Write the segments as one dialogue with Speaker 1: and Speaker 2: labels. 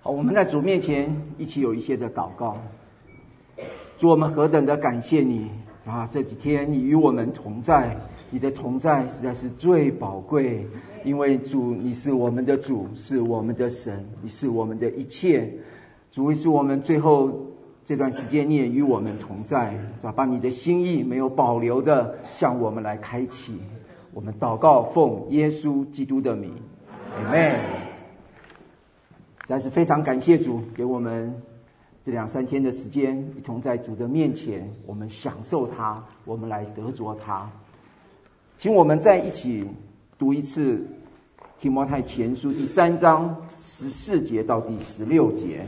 Speaker 1: 我们在主面前一起有一些的祷告。主，我们何等的感谢你啊！这几天你与我们同在，你的同在实在是最宝贵，因为主你是我们的主，是我们的神，你是我们的一切。主，是我们最后这段时间你也与我们同在，把你的心意没有保留的向我们来开启。我们祷告奉耶稣基督的名，阿们。实在是非常感谢主给我们这2-3天的时间，一同在主的面前，我们享受它，我们来得着它。请我们再一起读一次提摩太前书第3章14节到第16节。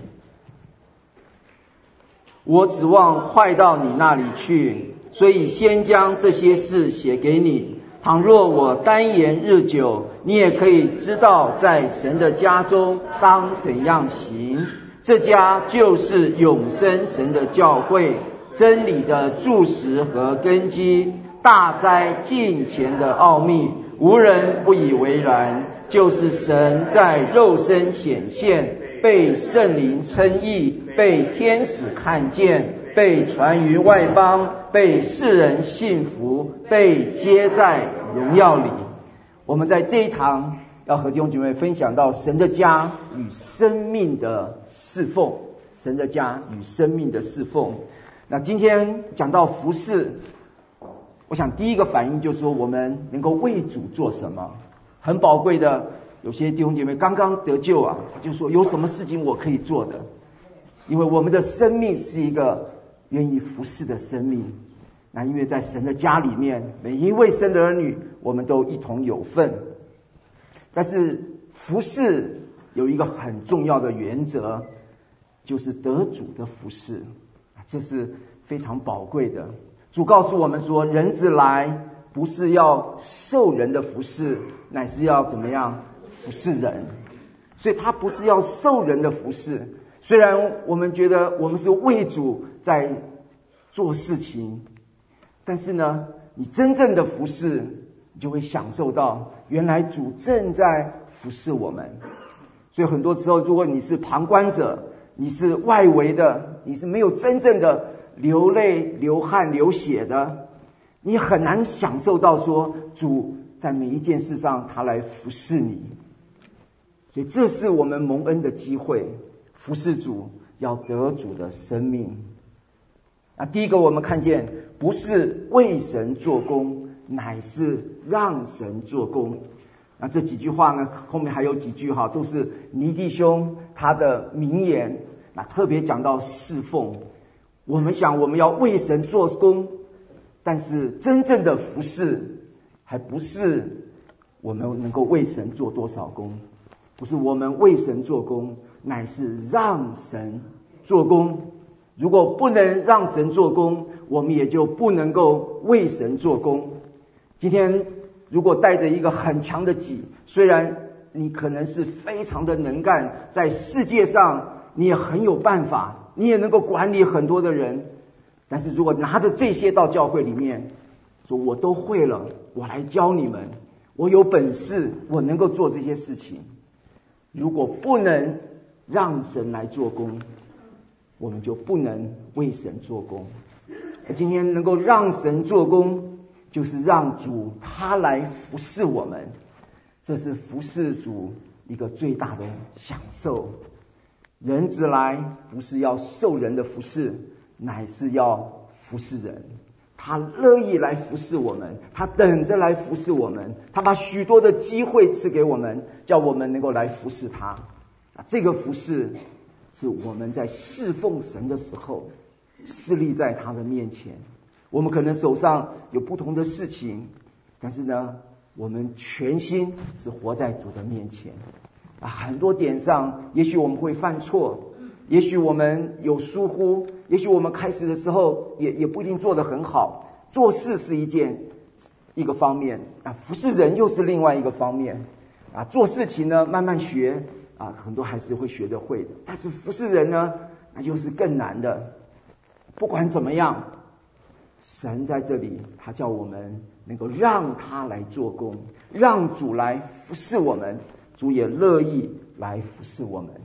Speaker 1: 我指望快到你那里去，所以先将这些事写给你。倘若我单言日久，你也可以知道在神的家中当怎样行。这家就是永生神的教会，真理的柱石和根基，大哉近前的奥秘，无人不以为然。就是神在肉身显现，被圣灵称义，被天使看见，被传于外邦，被世人信服，被接在荣耀里。我们在这一堂要和弟兄姐妹分享到神的家与生命的侍奉，神的家与生命的侍奉。那今天讲到服事，我想第一个反应就是说我们能够为主做什么。很宝贵的，有些弟兄姐妹刚刚得救啊，就说有什么事情我可以做的，因为我们的生命是一个愿意服事的生命。那因为在神的家里面，每一位神的儿女我们都一同有份。但是服事有一个很重要的原则，就是得主的服事，这是非常宝贵的。主告诉我们说，人子来不是要受人的服事，乃是要怎么样服事人。所以他不是要受人的服事。虽然我们觉得我们是为主在做事情，但是呢，你真正的服事，你就会享受到原来主正在服侍我们。所以很多时候，如果你是旁观者，你是外围的，你是没有真正的流泪流汗流血的，你很难享受到说主在每一件事上他来服侍你。所以这是我们蒙恩的机会，服侍主要得主的生命。第一个我们看见，不是为神做工，乃是让神做工。这几句话呢，后面还有几句都是尼弟兄他的名言。特别讲到侍奉，我们想我们要为神做工，但是真正的服侍还不是我们能够为神做多少工，不是我们为神做工，乃是让神做工。如果不能让神做工，我们也就不能够为神做工。今天如果带着一个很强的己，虽然你可能是非常的能干，在世界上你也很有办法，你也能够管理很多的人，但是如果拿着这些到教会里面说我都会了，我来教你们，我有本事，我能够做这些事情，如果不能让神来做工，我们就不能为神做工。而今天能够让神做工，就是让主他来服侍我们，这是服侍主一个最大的享受。人子来不是要受人的服侍，乃是要服侍人。他乐意来服侍我们，他等着来服侍我们，他把许多的机会赐给我们，叫我们能够来服侍他。这个服侍是我们在侍奉神的时候侍立在他的面前。我们可能手上有不同的事情，但是呢，我们全心是活在主的面前。很多点上也许我们会犯错，也许我们有疏忽，也许我们开始的时候也不一定做得很好。做事是一个方面，服侍人又是另外一个方面。做事情呢慢慢学，很多还是会学得会的，但是服侍人呢又是更难的。不管怎么样，神在这里他叫我们能够让他来做工，让主来服侍我们，主也乐意来服侍我们。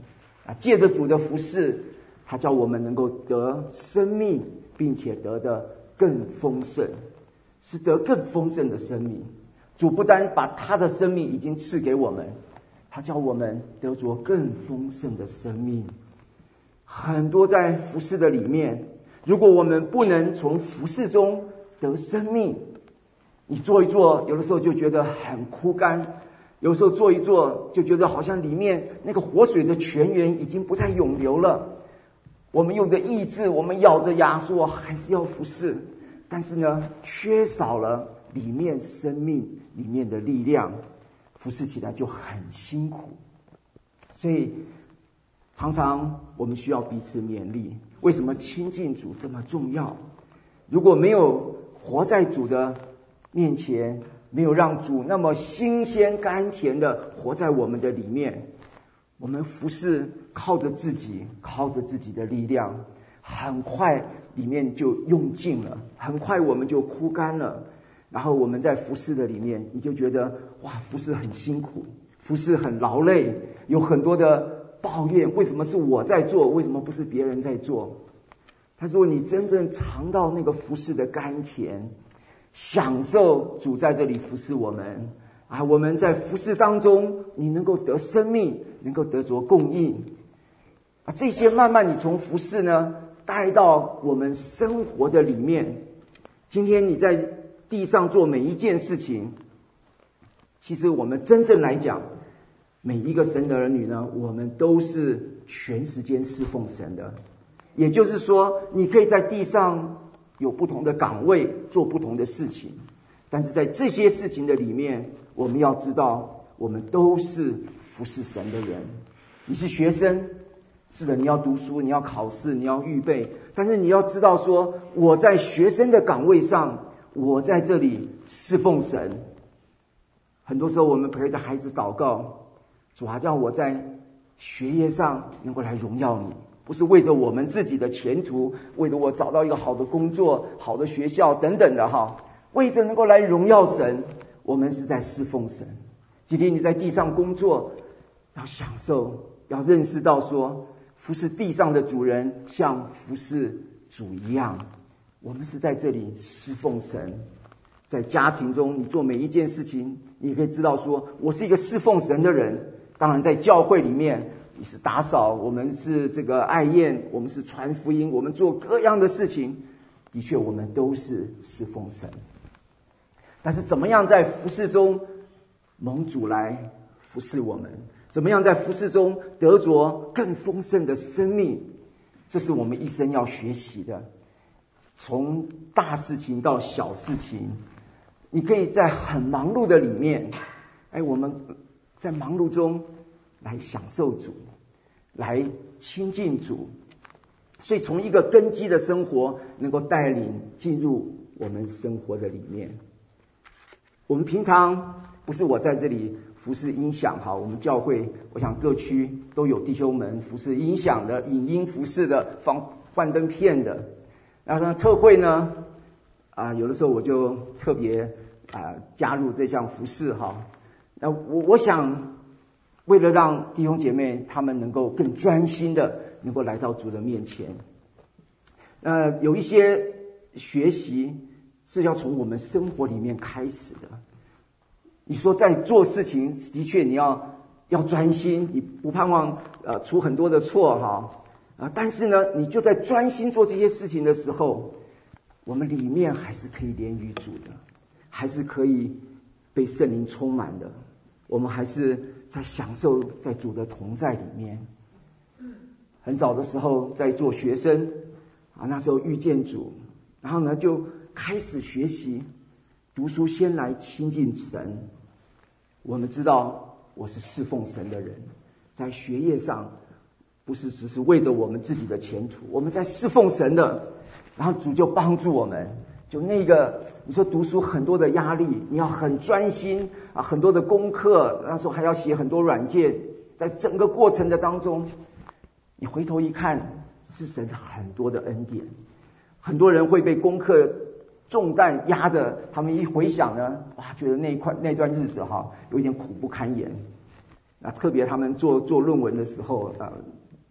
Speaker 1: 借着主的服事，他叫我们能够得生命，并且得的更丰盛，是得更丰盛的生命。主不单把他的生命已经赐给我们，他叫我们得着更丰盛的生命。很多在服事的里面，如果我们不能从服事中得生命，你做一做，有的时候就觉得很枯干，有时候做一做就觉得好像里面那个活水的泉源已经不再涌流了。我们用着意志，我们咬着牙说还是要服事，但是呢，缺少了里面生命里面的力量，服事起来就很辛苦。所以常常我们需要彼此勉励。为什么亲近主这么重要？如果没有活在主的面前，没有让主那么新鲜甘甜的活在我们的里面，我们服事靠着自己的力量，很快里面就用尽了，很快我们就枯干了。然后我们在服事的里面，你就觉得哇，服事很辛苦，服事很劳累，有很多的抱怨，为什么是我在做，为什么不是别人在做？他说你真正尝到那个服事的甘甜，享受主在这里服事我们我们在服事当中，你能够得生命，能够得着供应这些慢慢你从服事呢带到我们生活的里面。今天你在地上做每一件事情，其实我们真正来讲，每一个神的儿女呢，我们都是全时间侍奉神的。也就是说，你可以在地上有不同的岗位，做不同的事情，但是在这些事情的里面，我们要知道，我们都是服侍神的人。你是学生，是的，你要读书，你要考试，你要预备，但是你要知道说，我在学生的岗位上，我在这里侍奉神。很多时候我们陪着孩子祷告，主叫我在学业上能够来荣耀你，不是为着我们自己的前途，为着我找到一个好的工作，好的学校等等的为着能够来荣耀神，我们是在侍奉神。今天你在地上工作，要享受，要认识到说，服侍地上的主人像服侍主一样，我们是在这里侍奉神。在家庭中，你做每一件事情，你可以知道说，我是一个侍奉神的人。当然在教会里面，你是打扫，我们是这个爱宴，我们是传福音，我们做各样的事情，的确我们都是侍奉神。但是怎么样在服事中蒙主来服侍我们，怎么样在服事中得着更丰盛的生命，这是我们一生要学习的。从大事情到小事情，你可以在很忙碌的里面，我们在忙碌中来享受主，来亲近主。所以从一个根基的生活能够带领进入我们生活的里面。我们平常不是我在这里服侍音响我们教会我想各区都有弟兄们服侍音响的、影音服侍的、放幻灯片的。然后特会呢有的时候我就特别加入这项服侍那我想为了让弟兄姐妹他们能够更专心的能够来到主的面前，有一些学习是要从我们生活里面开始的。你说在做事情，的确你要专心，你不盼望出很多的错但是呢，你就在专心做这些事情的时候，我们里面还是可以连于主的，还是可以被圣灵充满的，我们还是在享受在主的同在里面。很早的时候在做学生那时候遇见主，然后呢就开始学习读书，先来亲近神。我们知道我是侍奉神的人，在学业上不是只是为着我们自己的前途，我们在侍奉神的，然后主就帮助我们。就那个你说读书很多的压力，你要很专心很多的功课，那时候还要写很多软件，在整个过程的当中，你回头一看，是神很多的恩典。很多人会被功课重担压的，他们一回想呢，觉得那段日子有点苦不堪言。特别他们做论文的时候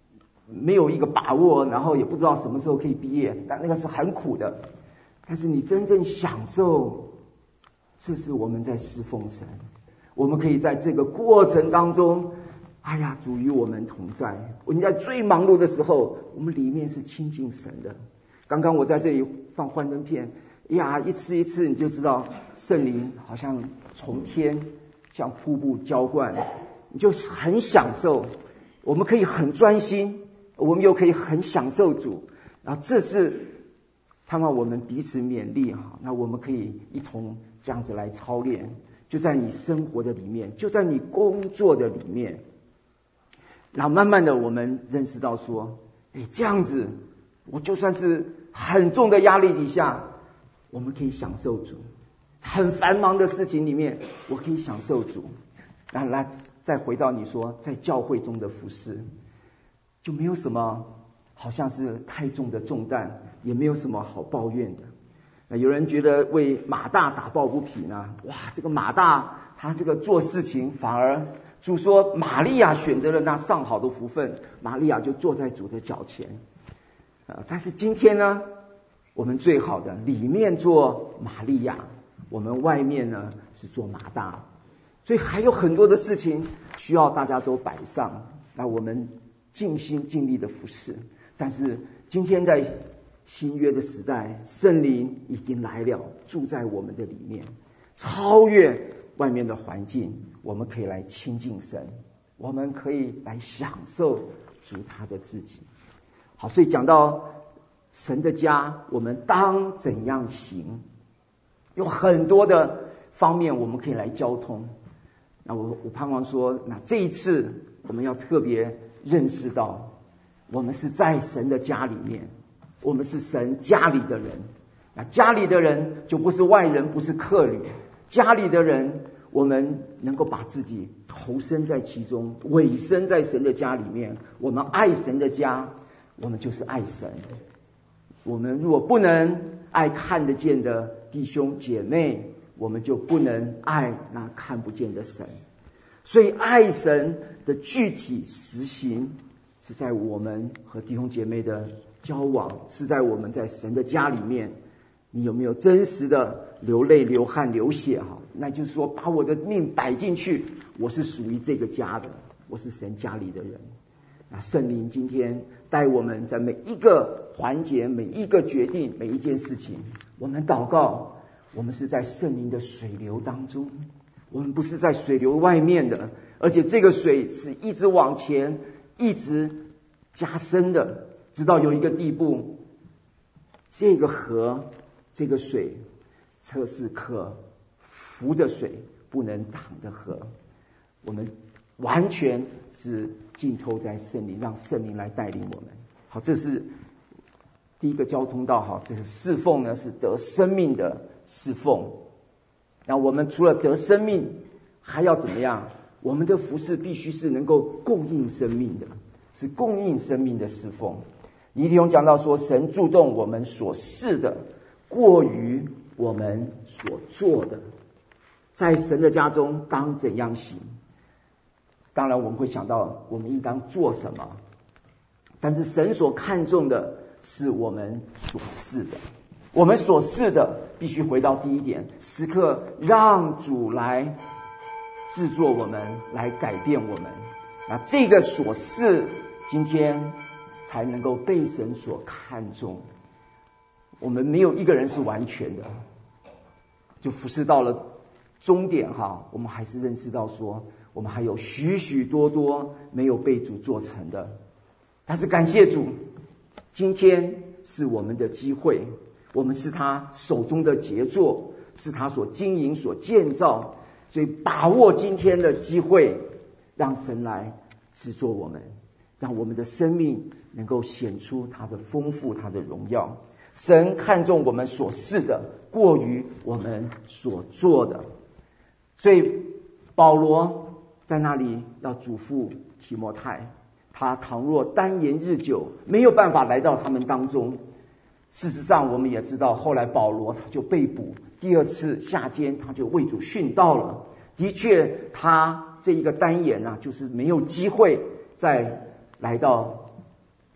Speaker 1: 没有一个把握，然后也不知道什么时候可以毕业，但那个是很苦的。但是你真正享受，这是我们在侍奉神，我们可以在这个过程当中，哎呀，主与我们同在。我们在最忙碌的时候，我们里面是亲近神的。刚刚我在这里放幻灯片，呀，一次一次你就知道圣灵好像从天像瀑布浇灌，你就很享受。我们可以很专心，我们又可以很享受主，然后这是盼望我们彼此勉励哈。那我们可以一同这样子来操练，就在你生活的里面，就在你工作的里面，然后慢慢的我们认识到说，这样子我就算是很重的压力底下，我们可以享受主。很繁忙的事情里面，我可以享受主。然后来再回到你说在教会中的服事，就没有什么好像是太重的重担，也没有什么好抱怨的。有人觉得为马大打抱不平啊，哇，这个马大他这个做事情，反而主说玛利亚选择了那上好的福分，玛利亚就坐在主的脚前。但是今天呢，我们最好的里面做玛利亚，我们外面呢是做马大。所以还有很多的事情需要大家都摆上，那我们尽心尽力的服侍。但是今天在新约的时代，圣灵已经来了，住在我们的里面，超越外面的环境，我们可以来亲近神，我们可以来享受主他的自己。好，所以讲到神的家，我们当怎样行，有很多的方面我们可以来交通。那我盼望说，那这一次我们要特别认识到，我们是在神的家里面，我们是神家里的人。那家里的人就不是外人，不是客旅，家里的人我们能够把自己投身在其中，委身在神的家里面。我们爱神的家，我们就是爱神。我们如果不能爱看得见的弟兄姐妹，我们就不能爱那看不见的神。所以爱神的具体实行是在我们和弟兄姐妹的交往，是在我们在神的家里面。你有没有真实的流泪流汗流血哈？那就是说把我的命摆进去，我是属于这个家的，我是神家里的人。那圣灵今天带我们在每一个环节，每一个决定，每一件事情，我们祷告，我们是在圣灵的水流当中，我们不是在水流外面的，而且这个水是一直往前，一直加深的，直到有一个地步，这个河，这个水，这是可浮的水，不能淌的河。我们完全是浸透在圣灵，让圣灵来带领我们。好，这是第一个交通道。好，这个侍奉呢是得生命的侍奉。那我们除了得生命，还要怎么样？我们的服事必须是能够供应生命的，是供应生命的侍奉。尼提兄讲到说，神注重我们所事的，过于我们所做的。在神的家中当怎样行？当然我们会想到我们应当做什么，但是神所看重的是我们所事的。我们所事的必须回到第一点，时刻让主来制作我们，来改变我们。那这个所事今天才能够被神所看重。我们没有一个人是完全的，就服侍到了终点哈，我们还是认识到说，我们还有许许多多没有被主做成的。但是感谢主，今天是我们的机会，我们是他手中的杰作，是他所经营所建造，所以把握今天的机会，让神来制作我们，让我们的生命能够显出他的丰富，他的荣耀。神看重我们所事的，过于我们所做的。所以保罗在那里要嘱咐提摩太，他倘若单言日久，没有办法来到他们当中。事实上我们也知道，后来保罗他就被捕，第二次下监，他就为主殉道了。的确他这一个单言啊，就是没有机会再来到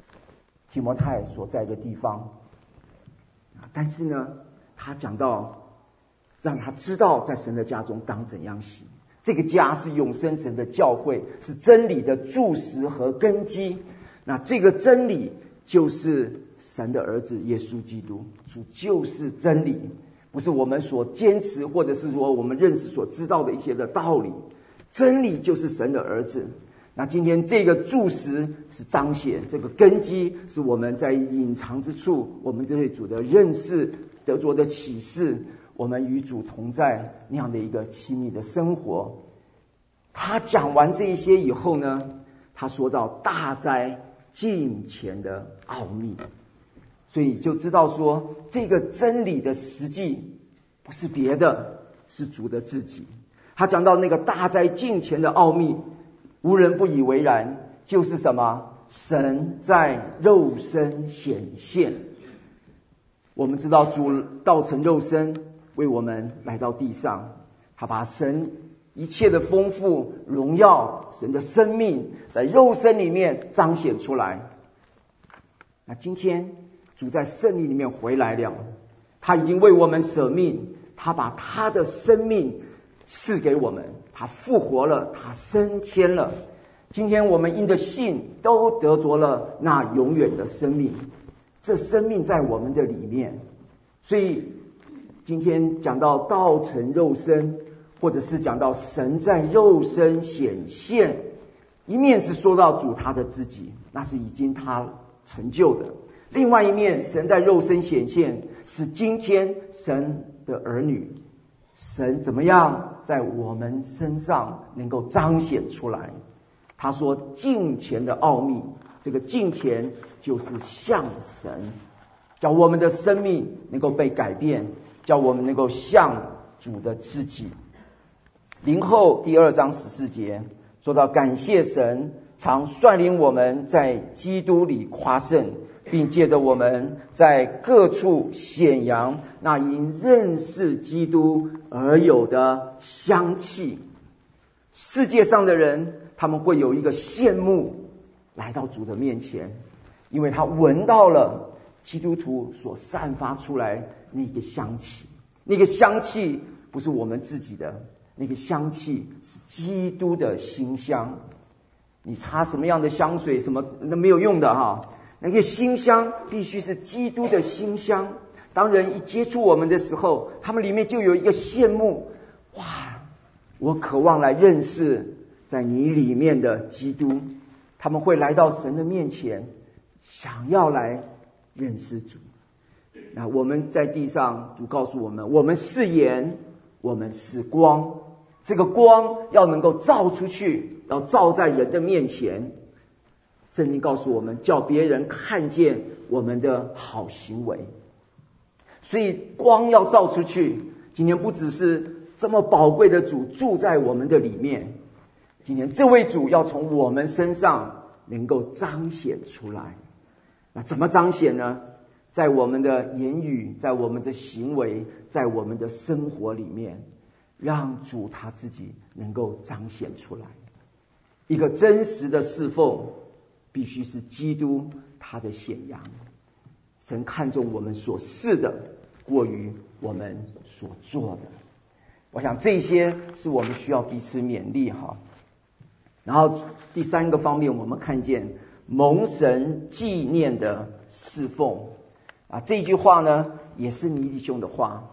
Speaker 1: 提摩太所在的地方。但是呢，他讲到让他知道在神的家中当怎样行。这个家是永生神的教会，是真理的柱石和根基。那这个真理就是神的儿子耶稣基督，主就是真理，不是我们所坚持或者是说我们认识所知道的一些的道理。真理就是神的儿子。那今天这个柱石是彰显，这个根基是我们在隐藏之处，我们对主的认识得着的启示，我们与主同在那样的一个亲密的生活。他讲完这一些以后呢，他说到大哉敬虔的奥秘，所以就知道说这个真理的实际不是别的，是主的自己。他讲到那个大哉敬虔的奥秘，无人不以为然，就是什么？神在肉身显现。我们知道主道成肉身，为我们来到地上，他把神一切的丰富荣耀，神的生命在肉身里面彰显出来。那今天主在圣灵里面回来了，他已经为我们舍命，他把他的生命赐给我们，他复活了，他升天了。今天我们因着信都得着了那永远的生命，这生命在我们的里面。所以今天讲到道成肉身，或者是讲到神在肉身显现，一面是说到主他的自己，那是已经他成就的；另外一面，神在肉身显现，是今天神的儿女，神怎么样在我们身上能够彰显出来。他说敬虔的奥秘，这个敬虔就是像神，叫我们的生命能够被改变，叫我们能够像主的自己。林后第2章14节说到，感谢神常率领我们在基督里夸胜，并借着我们在各处显扬那因认识基督而有的香气。世界上的人，他们会有一个羡慕来到主的面前，因为他闻到了基督徒所散发出来那个香气。那个香气不是我们自己的，那个香气是基督的馨香。你擦什么样的香水什么那没有用的哈，那个馨香必须是基督的馨香。当人一接触我们的时候，他们里面就有一个羡慕，哇，我渴望来认识在你里面的基督。他们会来到神的面前，想要来认识主。那我们在地上，主告诉我们，我们是盐，我们是光。这个光要能够照出去，要照在人的面前。圣经告诉我们，叫别人看见我们的好行为。所以光要照出去。今天不只是这么宝贵的主住在我们的里面，今天这位主要从我们身上能够彰显出来。那怎么彰显呢？在我们的言语，在我们的行为，在我们的生活里面，让主他自己能够彰显出来。一个真实的侍奉必须是基督他的显扬。神看重我们所是的过于我们所做的。我想这些是我们需要彼此勉励哈。然后第3个方面，我们看见蒙神纪念的侍奉这句话呢，也是尼弟兄的话。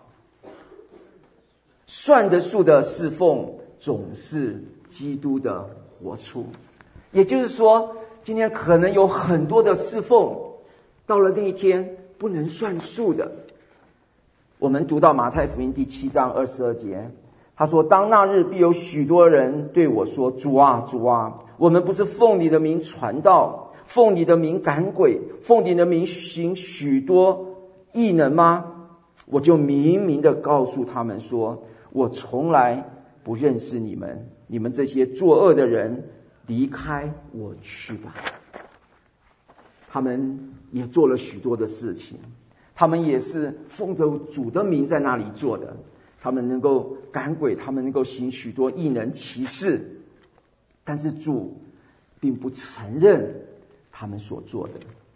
Speaker 1: 算得数的侍奉总是基督的活出。也就是说，今天可能有很多的侍奉，到了那一天不能算数的。我们读到马太福音第7章22节，他说，当那日必有许多人对我说，主啊主啊，我们不是奉你的名传道，奉你的名赶鬼，奉你的名行许多异能吗？我就明明的告诉他们说，我从来不认识你们，你们这些作恶的人，离开我去吧。他们也做了许多的事情，他们也是奉着主的名在那里做的，他们能够赶鬼，他们能够行许多异能奇事，但是主并不承认他们所做的。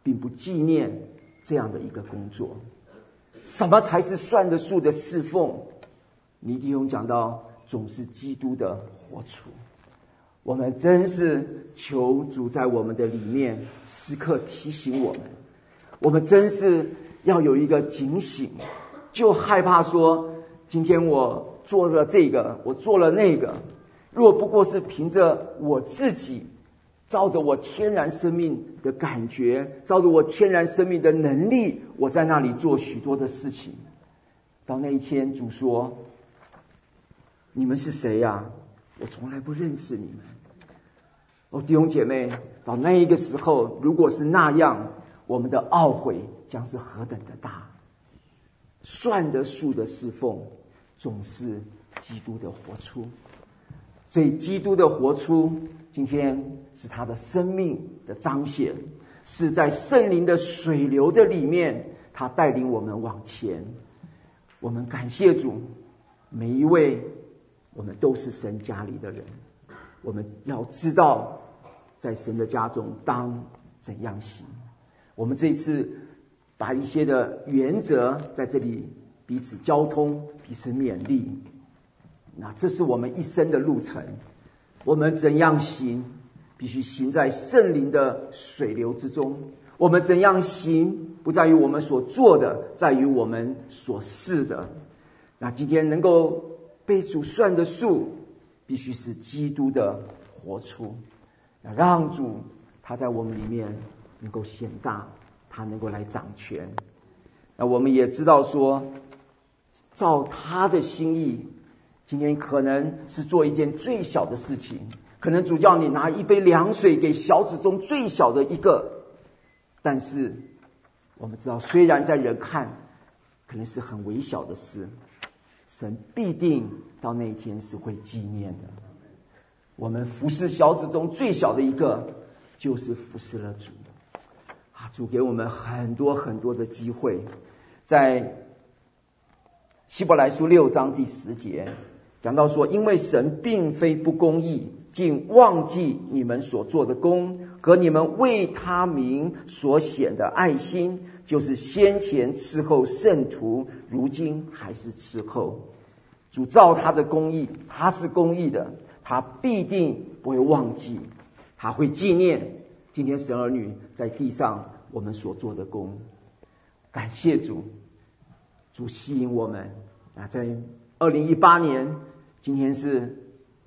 Speaker 1: 并不纪念这样的一个工作。什么才是算得数的侍奉？尼弟兄讲到，总是基督的活出。我们真是求主在我们的里面时刻提醒我们，我们真是要有一个警醒，就害怕说今天我做了这个，我做了那个，若不过是凭着我自己照着我天然生命的感觉，照着我天然生命的能力，我在那里做许多的事情。到那一天，主说：你们是谁呀？我从来不认识你们。弟兄姐妹，到那一个时候，如果是那样，我们的懊悔将是何等的大。算得数的侍奉，总是基督的活出。所以基督的活出，今天是他的生命的彰显，是在圣灵的水流的里面，他带领我们往前。我们感谢主，每一位我们都是神家里的人，我们要知道在神的家中当怎样行。我们这次把一些的原则在这里彼此交通，彼此勉励。那这是我们一生的路程，我们怎样行，必须行在圣灵的水流之中。我们怎样行，不在于我们所做的，在于我们所示的。那今天能够被主算的数，必须是基督的活出，让主他在我们里面能够显大，他能够来掌权。那我们也知道说，照他的心意，今天可能是做一件最小的事情，可能主叫你拿一杯凉水给小子中最小的一个，但是我们知道，虽然在人看可能是很微小的事，神必定到那一天是会纪念的。我们服侍小子中最小的一个，就是服侍了主。主给我们很多很多的机会。在希伯来书6章第10节讲到说，因为神并非不公义，竟忘记你们所做的工和你们为他名所显的爱心，就是先前伺候圣徒，如今还是伺候。主照他的公义，他是公义的，他必定不会忘记，他会纪念今天神儿女在地上我们所做的工。感谢主，主吸引我们在2018年，今天是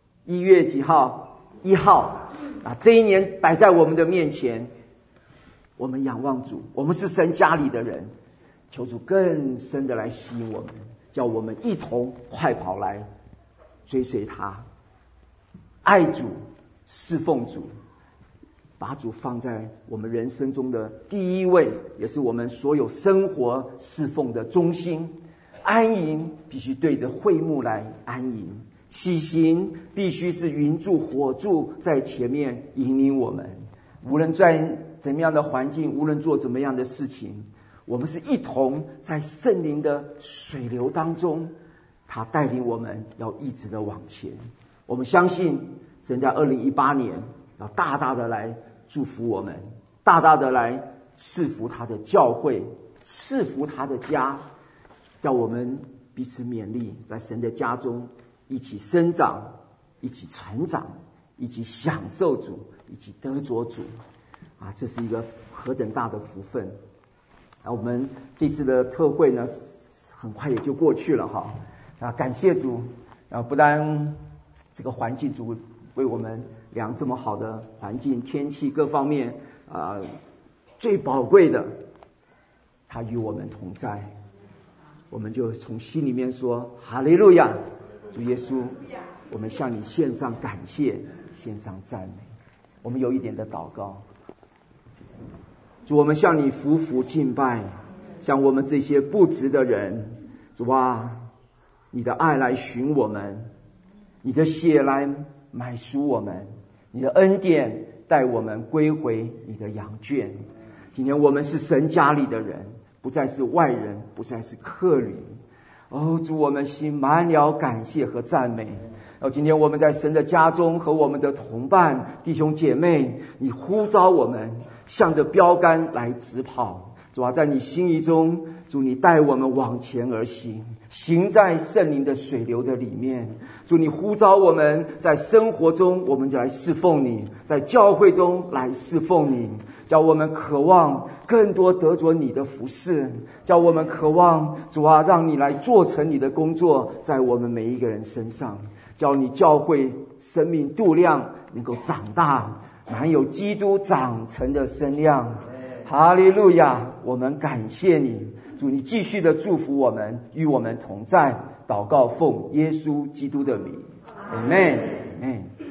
Speaker 1: 1月几号？1号这一年摆在我们的面前，我们仰望主，我们是神家里的人，求主更深的来吸引我们，叫我们一同快跑来追随他，爱主，侍奉主，把主放在我们人生中的第一位，也是我们所有生活侍奉的中心。安营必须对着会幕来安营，起行必须是云柱火柱在前面引领我们。无论在怎么样的环境，无论做怎么样的事情，我们是一同在圣灵的水流当中，他带领我们要一直的往前。我们相信神在2018年要大大的来祝福我们，大大的来赐福他的教会，赐福他的家，叫我们彼此勉励，在神的家中一起生长，一起成长，一起享受主，一起得着主这是一个何等大的福分。我们这次的特会呢，很快也就过去了感谢主不但这个环境主为我们量这么好的环境、天气各方面最宝贵的，他与我们同在。我们就从心里面说哈利路亚，主耶稣，我们向你献上感谢，献上赞美。我们有一点的祷告。主，我们向你匍匐敬拜，向我们这些不值的人，主你的爱来寻我们，你的血来买赎我们，你的恩典带我们归回你的羊圈。今天我们是神家里的人，不再是外人，不再是客旅。主，我们心满了感谢和赞美。 今天我们在神的家中和我们的同伴弟兄姐妹，你呼召我们向着标杆来直跑。主啊，在你心意中，主你带我们往前而行，行在圣灵的水流的里面。主你呼召我们在生活中，我们就来侍奉你，在教会中来侍奉你，叫我们渴望更多得着你的服事，叫我们渴望主啊，让你来做成你的工作在我们每一个人身上，叫你教会生命度量能够长大，满有基督长成的身量。哈利路亚，我们感谢你，主你继续的祝福我们，与我们同在。祷告奉耶稣基督的名，阿们。